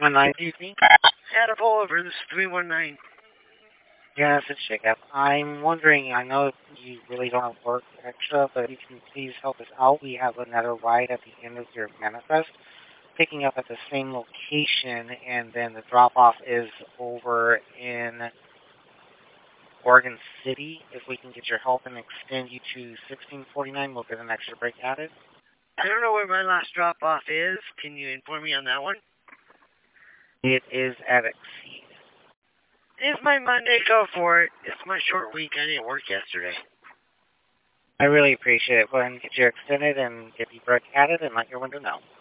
1-9, do you think? Had a pull over. This is 319. Yes, it's Jacob. I'm wondering, I know you really don't work extra, but if you can please help us out. We have another ride at the end of your manifest, picking up at the same location, and then the drop-off is over in Oregon City. If we can get your help and extend you to 1649, we'll get an extra break added. I don't know where my last drop-off is. Can you inform me on that one? It is at Exceed. It's my Monday. Go for it. It's my short week. I didn't work yesterday. I really appreciate it. Go ahead and get your extended and get the break added and let your window know.